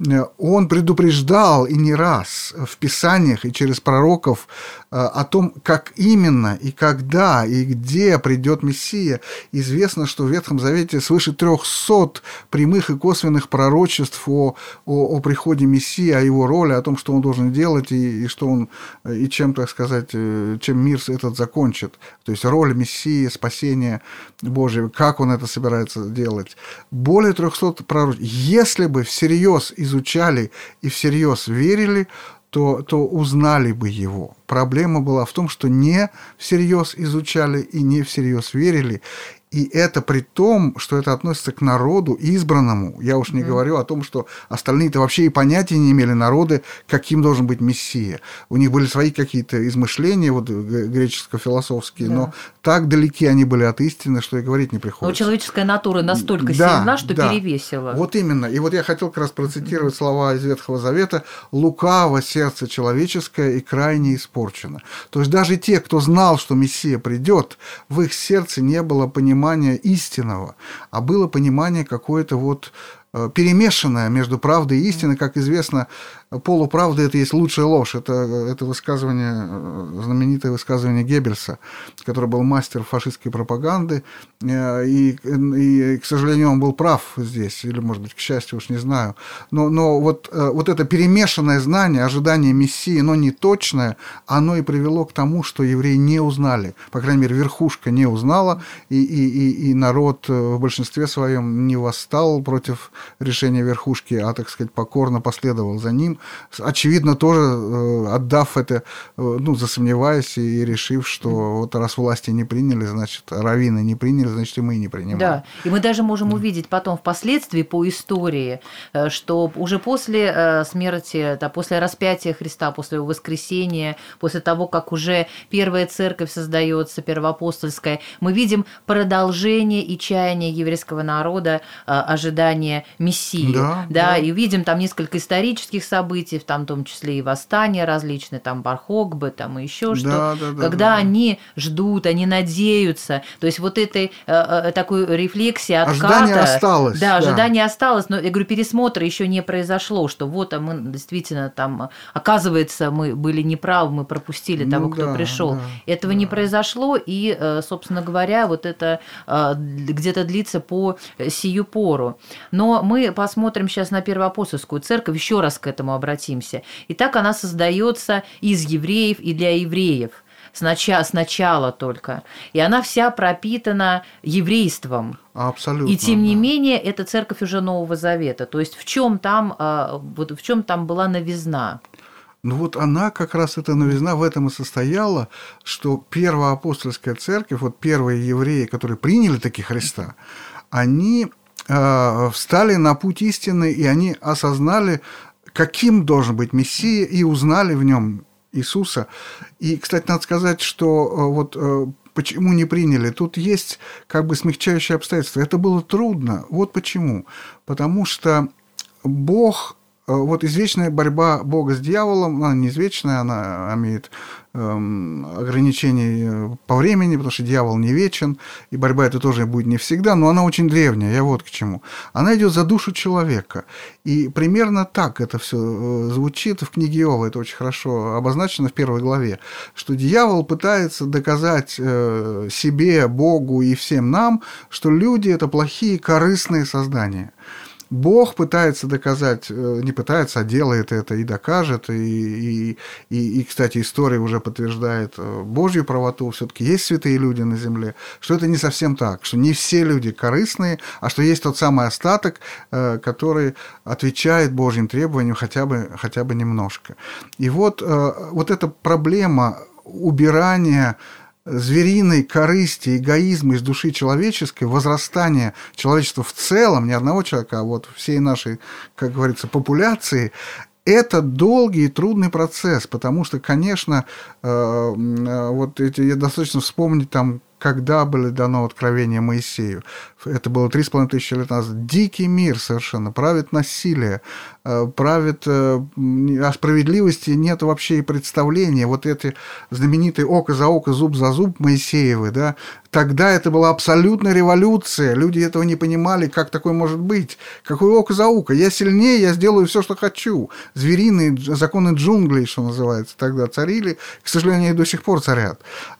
Он предупреждал и не раз в Писаниях и через пророков э, о том, как именно и когда и где придет Мессия. Известно, что в Ветхом Завете свыше трехсот прямых и косвенных пророков, пророчеств о, о, о приходе Мессии, о его роли, о том, что он должен делать, и, и что он, и чем, так сказать, чем мир этот закончит. То есть роль Мессии, спасения Божьего, как он это собирается делать. Более трехсот пророчеств. Если бы всерьез изучали и всерьез верили, то, то узнали бы его. Проблема была в том, что не всерьез изучали и не всерьез верили. И это при том, что это относится к народу избранному. Я уж не mm-hmm. говорю о том, что остальные-то вообще и понятия не имели народы, каким должен быть Мессия. У них были свои какие-то измышления, вот греческо-философские, да. но так далеки они были от истины, что и говорить не приходится. Но человеческая натура настолько да, сильна, что да. перевесила. Вот именно. И вот я хотел как раз процитировать mm-hmm. слова из Ветхого Завета: «Лукаво сердце человеческое и крайне испорчено». То есть даже те, кто знал, что Мессия придет, в их сердце не было понимания истинного, а было понимание какое-то вот перемешанное между правдой и истиной. Как известно, полуправда – это есть лучшая ложь. Это, это высказывание, знаменитое высказывание Геббельса, который был мастер фашистской пропаганды. И, и, к сожалению, он был прав здесь, или, может быть, к счастью, уж не знаю. Но, но вот, вот это перемешанное знание, ожидание Мессии, но не точное, оно и привело к тому, что евреи не узнали. По крайней мере, верхушка не узнала, и, и, и, и народ в большинстве своем не восстал против решения верхушки, а, так сказать, покорно последовал за ним, очевидно, тоже э, отдав это, э, ну, засомневаясь и решив, что mm-hmm. вот раз власти не приняли, значит, раввины не приняли, значит, и мы не принимаем. Да, и мы даже можем mm-hmm. увидеть потом впоследствии по истории, что уже после э, смерти, да, после распятия Христа, после его воскресения, после того, как уже первая церковь создается, первоапостольская, мы видим продолжение и чаяние еврейского народа, э, ожидание Мессии. Да, да, да, и видим там несколько исторических событий, событий, в там, в том числе и восстания различные, там Бар-Хокбе, там и еще что, да, да, когда да, да. они ждут, они надеются, то есть вот этой э, такой рефлексии отката. Ожидание осталось. Да, ожидание да. осталось, но, я говорю, пересмотра еще не произошло, что вот, а мы действительно там, оказывается, мы были неправы, мы пропустили того, ну, кто да, пришел. Да, Этого да. не произошло, и, собственно говоря, вот это где-то длится по сию пору. Но мы посмотрим сейчас на Первоапостольскую церковь, еще раз к этому обратимся. И так она создается из евреев и для евреев. Сначала, сначала только. И она вся пропитана еврейством. Абсолютно. И тем не да. менее, это церковь уже Нового Завета. То есть в чем там, вот в чем там была новизна? Ну вот она как раз, эта новизна в этом и состояла, что первоапостольская церковь, вот первые евреи, которые приняли таки Христа, они э, встали на путь истины, и они осознали, каким должен быть Мессия, и узнали в нем Иисуса. И, кстати, надо сказать, что вот почему не приняли, тут есть как бы смягчающие обстоятельства. Это было трудно. Вот почему. Потому что Бог, вот извечная борьба Бога с дьяволом, она не извечная, она имеет эм, ограничения по времени, потому что дьявол не вечен, и борьба эта тоже будет не всегда, но она очень древняя, я вот к чему. Она идет за душу человека. И примерно так это все звучит в книге Иова, это очень хорошо обозначено в первой главе, что дьявол пытается доказать э, себе, Богу и всем нам, что люди – это плохие, корыстные создания. Бог пытается доказать, не пытается, а делает это и докажет, и, и, и, и кстати, история уже подтверждает Божью правоту, все-таки есть святые люди на земле, что это не совсем так, что не все люди корыстные, а что есть тот самый остаток, который отвечает Божьим требованиям хотя бы, хотя бы немножко. И вот, вот эта проблема убирания звериной корысти, эгоизма из души человеческой, возрастания человечества в целом, не одного человека, а вот всей нашей, как говорится, популяции, это долгий и трудный процесс, потому что, конечно, вот эти, достаточно вспомнить там, когда было дано откровение Моисею. Это было три с половиной тысячи лет назад. Дикий мир совершенно, правит насилие, правит... О справедливости нет вообще и представления. Вот эти знаменитые око за око, зуб за зуб Моисеевы, да, тогда это была абсолютная революция. Люди этого не понимали, как такое может быть. Какое око за око? Я сильнее, я сделаю все, что хочу. Звериные законы джунглей, что называется, тогда царили. К сожалению, они до сих пор царят.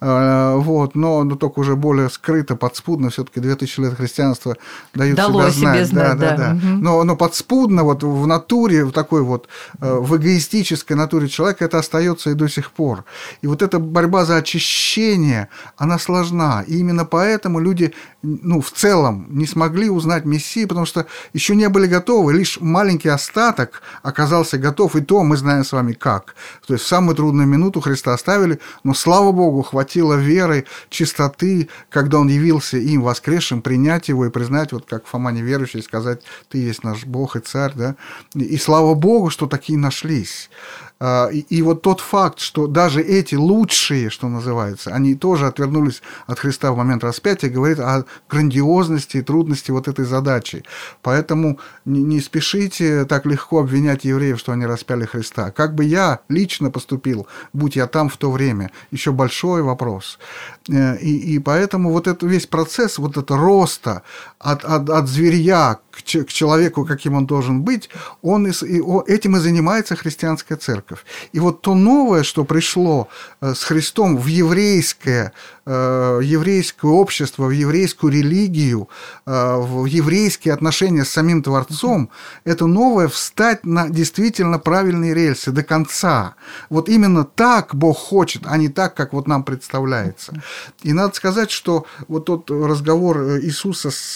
Вот. Но, но только уже более скрыто, подспудно. Все-таки две тысячи лет христианства дают Дало себя знать. Себе знать да, да, да. Угу. Но, но подспудно, вот в натуре, в такой вот, в эгоистической натуре человека это остается и до сих пор. И вот эта борьба за очищение, она сложна. И именно поэтому люди, ну, в целом не смогли узнать Мессию, потому что еще не были готовы. Лишь маленький остаток оказался готов, и то мы знаем с вами как. То есть в самую трудную минуту Христа оставили, но, слава Богу, хватило веры, чистоты, когда Он явился им воскресшим, принять Его и признать, вот как Фома неверующий, сказать: «Ты есть наш Бог и Царь». Да? И, и слава Богу, что такие нашлись. И, и вот тот факт, что даже эти лучшие, что называется, они тоже отвернулись от Христа в момент распятия, говорит о грандиозности и трудности вот этой задачи. Поэтому не, не спешите так легко обвинять евреев, что они распяли Христа. Как бы я лично поступил, будь я там в то время, еще большой вопрос. И, и поэтому вот этот весь процесс, вот это роста от, от, от зверья к, к человеку, каким он должен быть, он, и, этим и занимается христианская церковь. И вот то новое, что пришло с Христом в еврейское, еврейское общество, в еврейскую религию, в еврейские отношения с самим Творцом, это новое встать на действительно правильные рельсы до конца. Вот именно так Бог хочет, а не так, как вот нам представляется. И надо сказать, что вот тот разговор Иисуса с,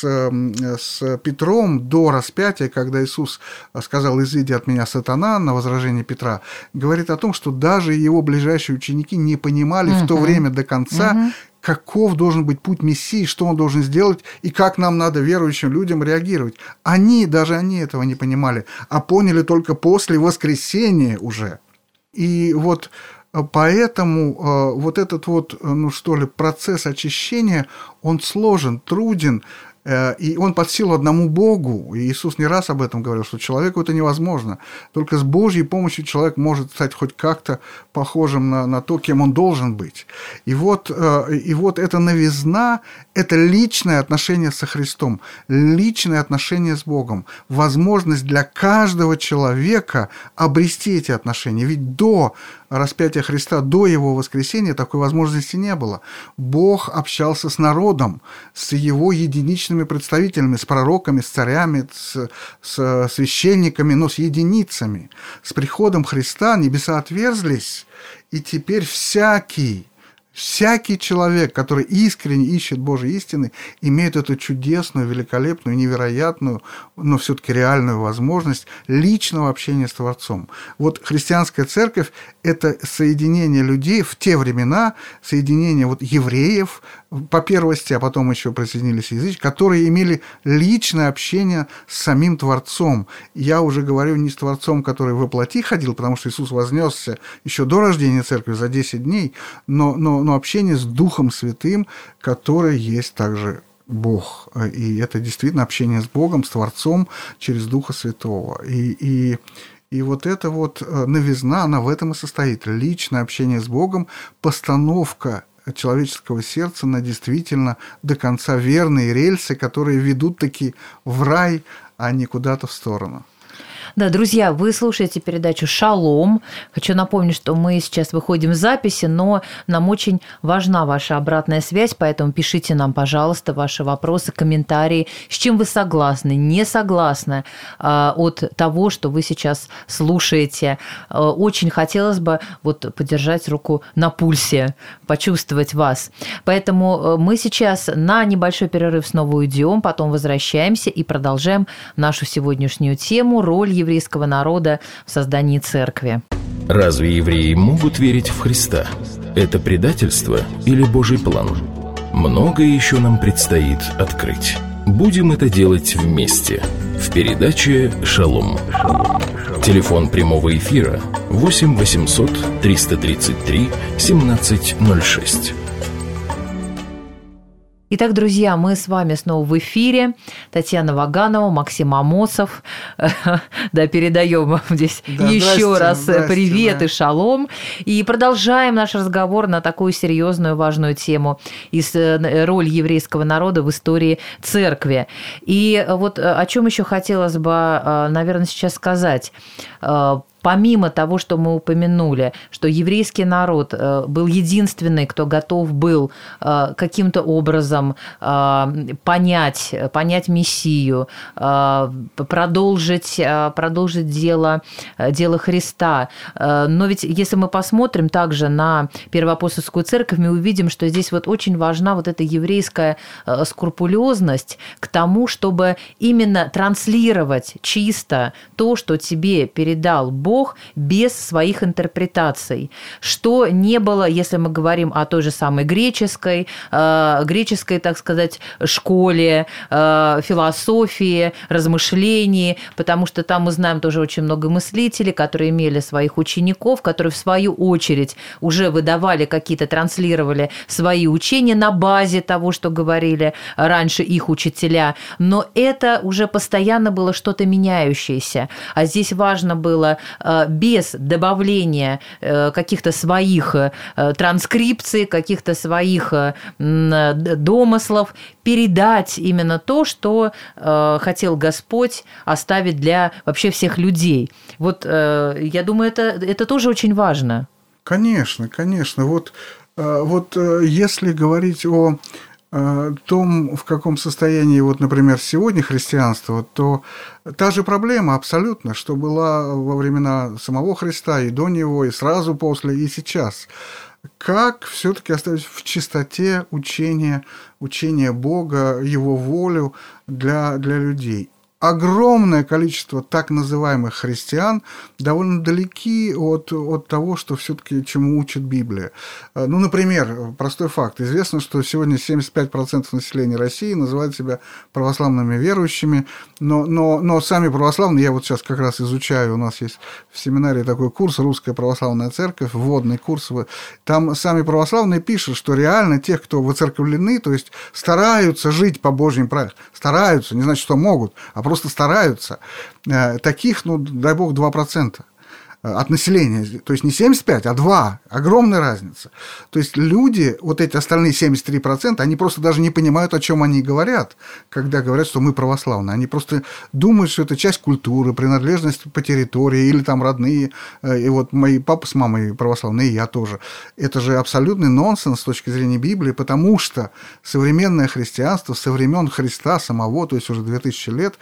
с Петром до распятия, когда Иисус сказал: «Изыди от меня, сатана», на возражение Петра, говорит о том, что даже его ближайшие ученики не понимали uh-huh. в то время до конца, uh-huh. каков должен быть путь Мессии, что он должен сделать и как нам надо, верующим людям, реагировать. Они, даже они этого не понимали, а поняли только после воскресения уже. И вот поэтому вот этот вот, ну что ли, процесс очищения, он сложен, труден. И он под силу одному Богу. И Иисус не раз об этом говорил, что человеку это невозможно. Только с Божьей помощью человек может стать хоть как-то похожим на, на то, кем он должен быть. И вот, и вот эта новизна – это личное отношение со Христом, личное отношение с Богом, возможность для каждого человека обрести эти отношения. Ведь до распятия Христа, до Его воскресения такой возможности не было. Бог общался с народом, с его единичными представителями, с пророками, с царями, с, с священниками, но с единицами. С приходом Христа небеса отверзлись, и теперь всякий, всякий человек, который искренне ищет Божьей истины, имеет эту чудесную, великолепную, невероятную, но все-таки реальную возможность личного общения с Творцом. Вот христианская церковь – это соединение людей в те времена, соединение вот евреев по первости, а потом еще присоединились язычники, которые имели личное общение с самим Творцом. Я уже говорю не с Творцом, который во плоти ходил, потому что Иисус вознесся еще до рождения церкви за десять дней, но, но, но общение с Духом Святым, который есть также Бог. И это действительно общение с Богом, с Творцом через Духа Святого. И, и, и вот эта вот новизна, она в этом и состоит. Личное общение с Богом, постановка человеческого сердца на действительно до конца верные рельсы, которые ведут таки в рай, а не куда-то в сторону. Да, друзья, вы слушаете передачу «Шалом». Хочу напомнить, что мы сейчас выходим в записи, но нам очень важна ваша обратная связь, поэтому пишите нам, пожалуйста, ваши вопросы, комментарии, с чем вы согласны, не согласны э, от того, что вы сейчас слушаете. Э, очень хотелось бы вот подержать руку на пульсе, почувствовать вас. Поэтому мы сейчас на небольшой перерыв снова уйдем, потом возвращаемся и продолжаем нашу сегодняшнюю тему «Роль еврейского народа в создании церкви». Разве евреи могут верить в Христа? Это предательство или Божий план? Многое еще нам предстоит открыть. Будем это делать вместе в передаче «Шалом». Телефон прямого эфира восемь восемьсот триста тридцать три семнадцать ноль шесть. Итак, друзья, мы с вами снова в эфире. Татьяна Ваганова, Максим Амосов. Да, передаем вам здесь да, еще раз привет да. и шалом. И продолжаем наш разговор на такую серьезную, важную тему из роль еврейского народа в истории церкви. И вот о чем еще хотелось бы, наверное, сейчас сказать. Помимо того, что мы упомянули, что еврейский народ был единственный, кто готов был каким-то образом понять, понять Мессию, продолжить, продолжить дело, дело Христа. Но ведь если мы посмотрим также на Первоапостольскую церковь, мы увидим, что здесь вот очень важна вот эта еврейская скрупулезность к тому, чтобы именно транслировать чисто то, что тебе передал Бог, без своих интерпретаций, что не было, если мы говорим о той же самой греческой, э, греческой, так сказать, школе, э, философии, размышлений, потому что там мы знаем тоже очень много мыслителей, которые имели своих учеников, которые в свою очередь уже выдавали какие-то, транслировали свои учения на базе того, что говорили раньше их учителя, но это уже постоянно было что-то меняющееся, а здесь важно было без добавления каких-то своих транскрипций, каких-то своих домыслов, передать именно то, что хотел Господь оставить для вообще всех людей. Вот я думаю, это, это тоже очень важно. Конечно, конечно. Вот, вот если говорить о том, в каком состоянии, вот, например, сегодня христианство, то та же проблема абсолютно, что была во времена самого Христа и до него, и сразу после, и сейчас. Как все-таки оставить в чистоте учение, учение Бога, Его волю для, для людей? огромное количество так называемых христиан довольно далеки от, от того, что все-таки чему учит Библия. Ну, например, простой факт. Известно, что сегодня семьдесят пять процентов населения России называют себя православными верующими, но, но, но сами православные, я вот сейчас как раз изучаю, у нас есть в семинаре такой курс «Русская православная церковь», вводный курс, там сами православные пишут, что реально тех, кто воцерковлены, то есть стараются жить по Божьим правилам, стараются, не значит, что могут, а просто стараются. Таких, ну, дай бог, два процента от населения. То есть не семьдесят пять, а два. Огромная разница. То есть люди, вот эти остальные семьдесят три процента, они просто даже не понимают, о чем они говорят, когда говорят, что мы православные. Они просто думают, что это часть культуры, принадлежность по территории или там родные. И вот мои папа с мамой православные, и я тоже. Это же абсолютный нонсенс с точки зрения Библии, потому что современное христианство со времен Христа самого, то есть уже две тысячи лет,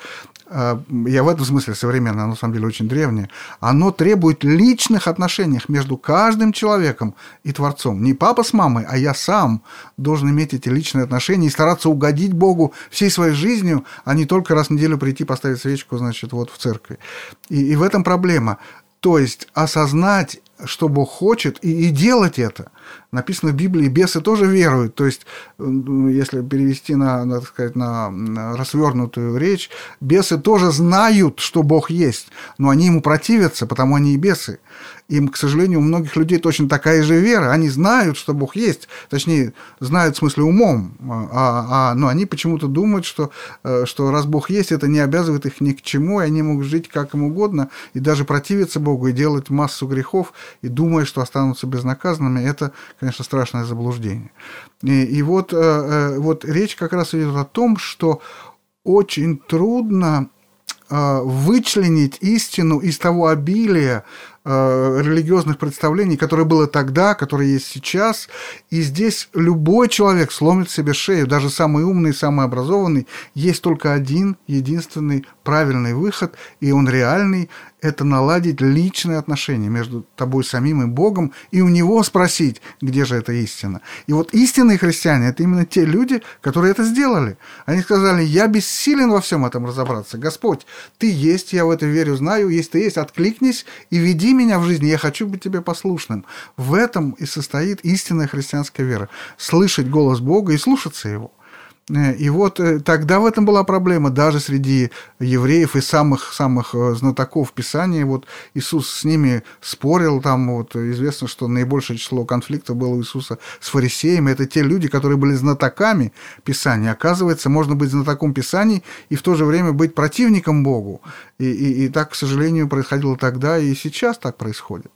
я в этом смысле современное, оно на самом деле очень древнее, оно требует личных отношений между каждым человеком и Творцом. Не папа с мамой, а я сам должен иметь эти личные отношения и стараться угодить Богу всей своей жизнью, а не только раз в неделю прийти поставить свечку, значит, вот в церкви. И, и в этом проблема. То есть осознать, что Бог хочет, и, и делать это. Написано в Библии, бесы тоже веруют. То есть, если перевести на, на, так сказать, на, на развернутую речь, бесы тоже знают, что Бог есть, но они ему противятся, потому они и бесы. Им, к сожалению, у многих людей точно такая же вера. Они знают, что Бог есть, точнее, знают в смысле умом, а, а, но они почему-то думают, что, что раз Бог есть, это не обязывает их ни к чему, и они могут жить как им угодно, и даже противиться Богу, и делать массу грехов, и думая, что останутся безнаказанными. Это, конечно, страшное заблуждение. И, и вот, вот речь как раз идет о том, что очень трудно вычленить истину из того обилия религиозных представлений, которое было тогда, которое есть сейчас. И здесь любой человек сломит себе шею, даже самый умный, самый образованный. Есть только один, единственный правильный выход, и он реальный. Это наладить личные отношения между тобой самим и Богом, и у него спросить, где же эта истина. И вот истинные христиане – это именно те люди, которые это сделали. Они сказали: я бессилен во всем этом разобраться. Господь, Ты есть, я в это верю, знаю, есть Ты есть, откликнись и веди меня в жизни, я хочу быть Тебе послушным. В этом и состоит истинная христианская вера. Слышать голос Бога и слушаться Его. И вот тогда в этом была проблема даже среди евреев и самых-самых знатоков Писания. Вот Иисус с ними спорил, там вот известно, что наибольшее число конфликтов было у Иисуса с фарисеями. Это те люди, которые были знатоками Писания. Оказывается, можно быть знатоком Писаний и в то же время быть противником Богу. И, и, и так, к сожалению, происходило тогда, и сейчас так происходит.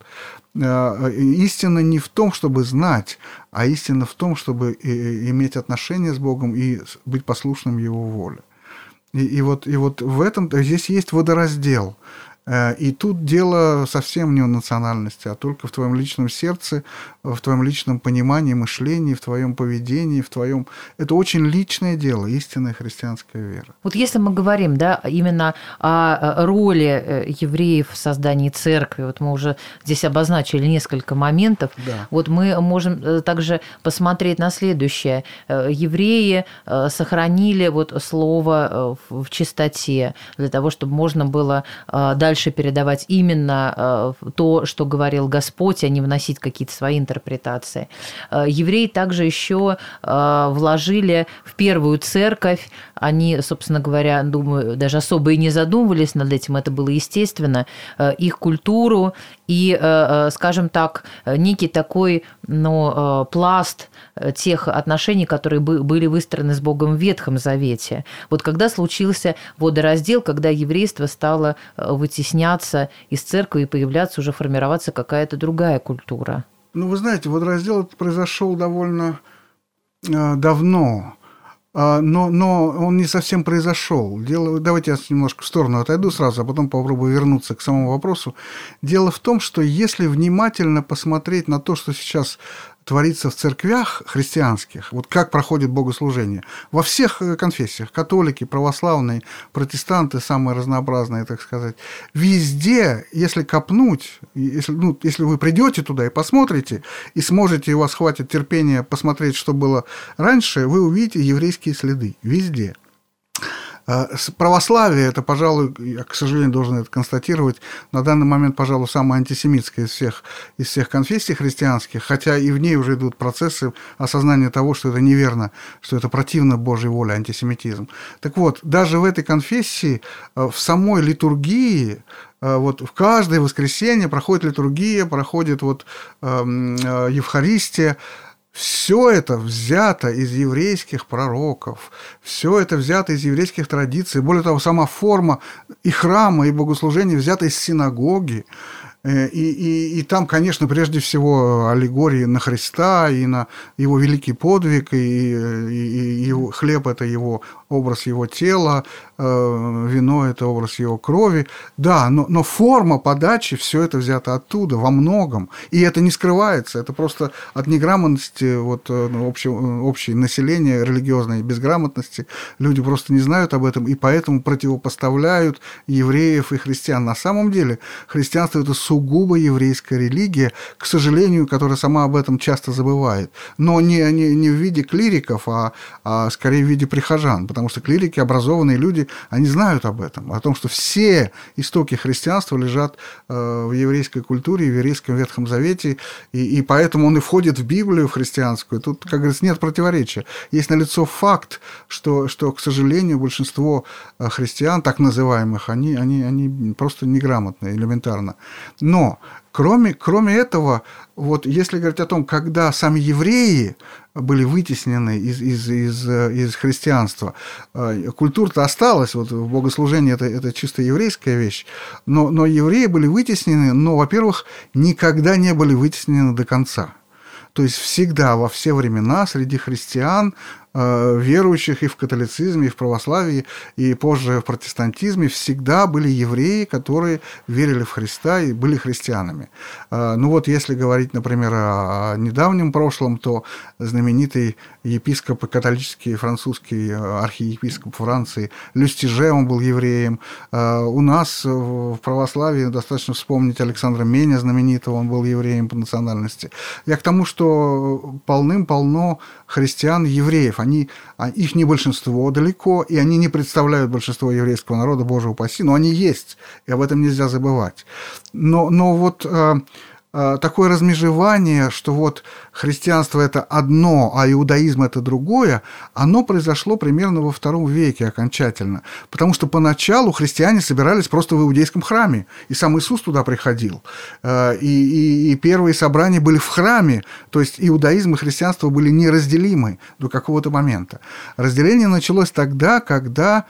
Истина не в том, чтобы знать, а истина в том, чтобы иметь отношения с Богом и быть послушным Его воле. И, и, вот, и вот в этом здесь есть водораздел. И тут дело совсем не в национальности, а только в твоем личном сердце, в твоем личном понимании, мышлении, в твоем поведении, в твоем... Это очень личное дело, истинная христианская вера. Вот если мы говорим, да, именно о роли евреев в создании церкви, вот мы уже здесь обозначили несколько моментов, да. Вот мы можем также посмотреть на следующее. Евреи сохранили вот слово в чистоте для того, чтобы можно было дальше передавать именно то, что говорил Господь, а не вносить какие-то свои интерпретации. Евреи также еще вложили в первую церковь, они, собственно говоря, думаю, даже особо и не задумывались над этим, это было естественно, их культуру и, скажем так, некий такой, ну, пласт тех отношений, которые были выстроены с Богом в Ветхом Завете. Вот когда случился водораздел, когда еврейство стало вытесняться из церкви и появляться, уже формироваться какая-то другая культура. Ну, вы знаете, водораздел произошел довольно э, давно, э, но, но он не совсем произошел. Дело, давайте я немножко в сторону отойду сразу, а потом попробую вернуться к самому вопросу. Дело в том, что если внимательно посмотреть на то, что сейчас творится в церквях христианских, вот как проходит богослужение, во всех конфессиях, католики, православные, протестанты, самые разнообразные, так сказать, везде, если копнуть, если, ну, если вы придете туда и посмотрите, и сможете, и у вас хватит терпения посмотреть, что было раньше, вы увидите еврейские следы везде. Православие – это, пожалуй, я, к сожалению, должен это констатировать, на данный момент, пожалуй, самая антисемитская из всех, из всех конфессий христианских, хотя и в ней уже идут процессы осознания того, что это неверно, что это противно Божьей воле, антисемитизм. Так вот, даже в этой конфессии, в самой литургии, вот в каждое воскресенье проходит литургия, проходит вот, э, э, Евхаристия. Все это взято из еврейских пророков, все это взято из еврейских традиций. Более того, сама форма и храма, и богослужения взята из синагоги. И, и, и там, конечно, прежде всего аллегории на Христа и на его великий подвиг, и, и, и его, хлеб – это его образ его тела, э, вино – это образ его крови. Да, но, но форма подачи, все это взято оттуда во многом. И это не скрывается, это просто от неграмотности вот, общего, общей населения, религиозной безграмотности. Люди просто не знают об этом, и поэтому противопоставляют евреев и христиан. На самом деле христианство – это сугубо еврейская религия, к сожалению, которая сама об этом часто забывает. Но не, не, не в виде клириков, а, а скорее в виде прихожан. Потому что клирики, образованные люди, они знают об этом. О том, что все истоки христианства лежат э, в еврейской культуре, в еврейском Ветхом Завете. И, и поэтому он и входит в Библию, в христианскую. Тут, как говорится, нет противоречия. Есть налицо факт, что, что к сожалению, большинство христиан, так называемых, они, они, они просто неграмотны, элементарно. Но кроме, кроме этого, вот если говорить о том, когда сами евреи были вытеснены из, из, из, из христианства, культура-то осталась, вот в богослужении это, это чисто еврейская вещь, но, но евреи были вытеснены, но, во-первых, никогда не были вытеснены до конца. То есть всегда, во все времена среди христиан, верующих и в католицизме, и в православии, и позже в протестантизме, всегда были евреи, которые верили в Христа и были христианами. Ну вот, если говорить, например, о недавнем прошлом, то знаменитый епископ католический, французский архиепископ Франции Люстиже, он был евреем. У нас в православии достаточно вспомнить Александра Меня, знаменитого, он был евреем по национальности. Я к тому, что полным-полно христиан-евреев. Они, их не большинство далеко, и они не представляют большинство еврейского народа, Боже упаси, но они есть, и об этом нельзя забывать. Но, но вот э, э, такое размежевание, что вот христианство – это одно, а иудаизм – это другое, оно произошло примерно во втором веке окончательно, потому что поначалу христиане собирались просто в иудейском храме, и сам Иисус туда приходил, э, и, и, и первые собрания были в храме, то есть иудаизм и христианство были неразделимы до какого-то момента. Разделение началось тогда, когда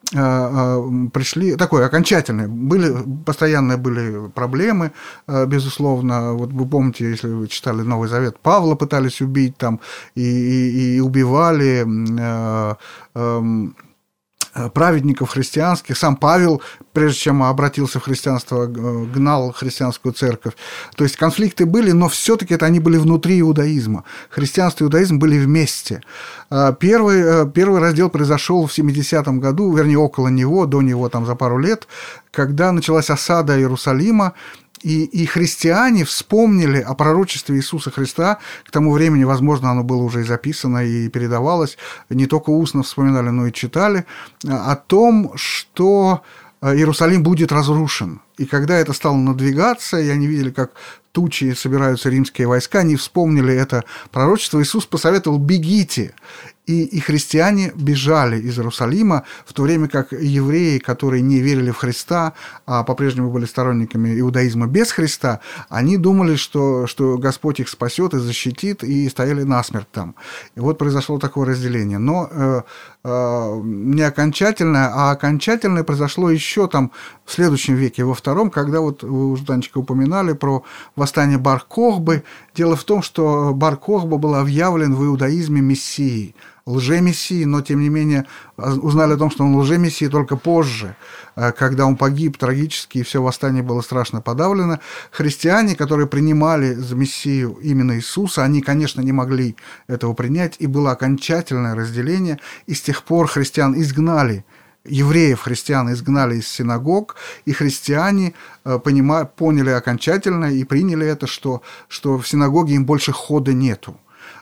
пришли, такое окончательное, были, постоянные были проблемы, безусловно, вот вы помните, если вы читали Новый Завет, Павла пытались убить там и, и, и убивали э, э, праведников христианских. Сам Павел, прежде чем обратился в христианство, гнал христианскую церковь. То есть конфликты были, но все-таки это они были внутри иудаизма. Христианство и иудаизм были вместе. Первый, первый раздел произошел в семидесятом году, вернее, около него, до него там за пару лет, когда началась осада Иерусалима. И, и христиане вспомнили о пророчестве Иисуса Христа. К тому времени, возможно, оно было уже и записано, и передавалось. Не только устно вспоминали, но и читали. О том, что Иерусалим будет разрушен. И когда это стало надвигаться, и они видели, как тучи собираются римские войска, они вспомнили это пророчество. Иисус посоветовал: бегите. И, и христиане бежали из Иерусалима, в то время как евреи, которые не верили в Христа, а по-прежнему были сторонниками иудаизма без Христа, они думали, что, что Господь их спасет и защитит, и стояли насмерть там. И вот произошло такое разделение. Но э, э, не окончательное, а окончательное произошло еще там в следующем веке, во втором, когда вот вы уже, Танечка, упоминали про восстание Бар-Кохбы. Дело в том, что Бар-Кохба был объявлен в иудаизме мессией, лжемессии, но, тем не менее, узнали о том, что он лжемессия только позже, когда он погиб трагически, и все восстание было страшно подавлено. Христиане, которые принимали за мессию именно Иисуса, они, конечно, не могли этого принять, и было окончательное разделение, и с тех пор христиан изгнали, евреев христиан изгнали из синагог, и христиане понимали, поняли окончательно и приняли это, что, что в синагоге им больше хода нету.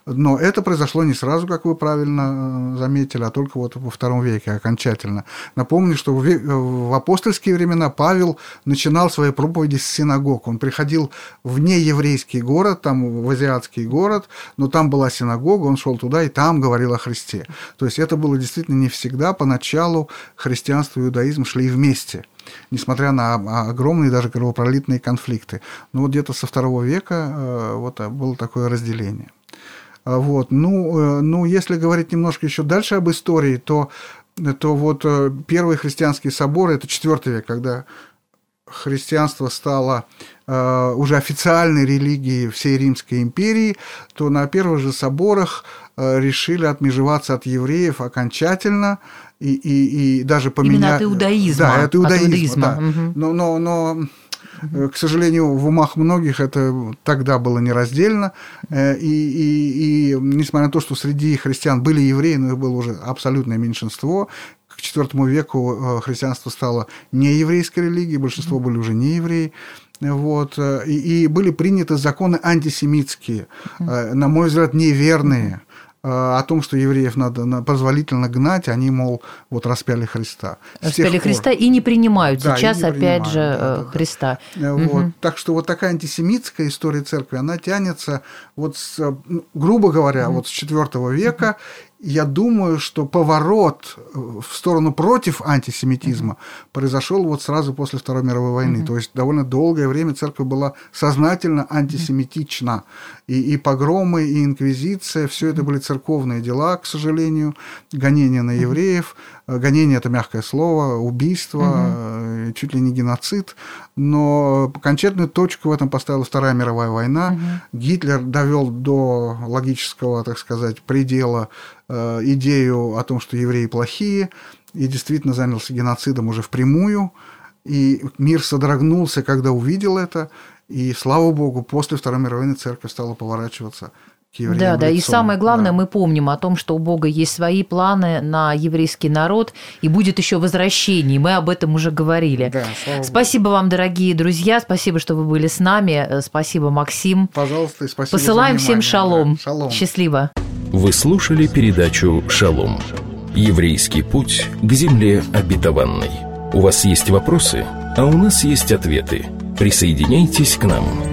Но это произошло не сразу, как вы правильно заметили, а только вот во втором веке окончательно. Напомню, что в апостольские времена Павел начинал свои проповеди с синагог. Он приходил в нееврейский город, там в азиатский город, но там была синагога, он шел туда и там говорил о Христе. То есть это было действительно не всегда. Поначалу христианство и иудаизм шли вместе, несмотря на огромные даже кровопролитные конфликты. Но вот где-то со второго века вот было такое разделение. Вот. Ну, ну, если говорить немножко еще дальше об истории, то, то вот первые христианские соборы – это четвёртый век, когда христианство стало э, уже официальной религией всей Римской империи, то на первых же соборах э, решили отмежеваться от евреев окончательно и, и, и даже поменять... Именно от иудаизма. Да, от иудаизма, от иудаизма. да. Угу. Но, но, но к сожалению, в умах многих это тогда было нераздельно, и, и, и несмотря на то, что среди христиан были евреи, но их было уже абсолютное меньшинство, к четвёртому веку христианство стало нееврейской религией, большинство были уже не евреи. Вот, и, и были приняты законы антисемитские, на мой взгляд, неверные, о том, что евреев надо позволительно гнать, они, мол, вот распяли Христа. Распяли Христа и не принимают да, сейчас, не опять принимают, же, да, да, Христа. Да. Вот. Угу. Так что вот такая антисемитская история церкви, она тянется, вот с, грубо говоря, угу. вот с четвёртого века. Я думаю, что поворот в сторону против антисемитизма uh-huh. произошел вот сразу после Второй мировой войны. Uh-huh. То есть довольно долгое время церковь была сознательно антисемитична. И, и погромы, и инквизиция, все это были церковные дела, к сожалению, гонения на евреев. Гонение – это мягкое слово, убийство, uh-huh. чуть ли не геноцид. Но окончательную точку в этом поставила Вторая мировая война. Uh-huh. Гитлер довел до логического, так сказать, предела идею о том, что евреи плохие, и действительно занялся геноцидом уже впрямую. И мир содрогнулся, когда увидел это. И, слава богу, после Второй мировой войны церковь стала поворачиваться к евреям. Да, да, и самое главное, да. мы помним о том, что у Бога есть свои планы на еврейский народ, и будет еще возвращение, мы об этом уже говорили. Да, слава спасибо Богу. Вам, дорогие друзья, спасибо, что вы были с нами, спасибо, Максим. Пожалуйста, и спасибо Посылаем за внимание. всем шалом. Да, шалом. Счастливо. Вы слушали передачу «Шалом». Еврейский путь к земле обетованной. У вас есть вопросы, а у нас есть ответы. Присоединяйтесь к нам.